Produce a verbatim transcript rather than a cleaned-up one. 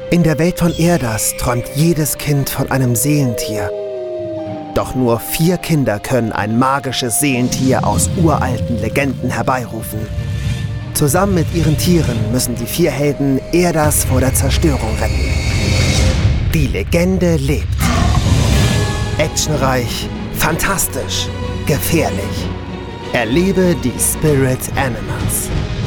In der Welt von Erdas träumt jedes Kind von einem Seelentier. Doch nur vier Kinder können ein magisches Seelentier aus uralten Legenden herbeirufen. Zusammen mit ihren Tieren müssen die vier Helden Erdas vor der Zerstörung retten. Die Legende lebt. Actionreich, fantastisch, gefährlich. Erlebe die Spirit Animals.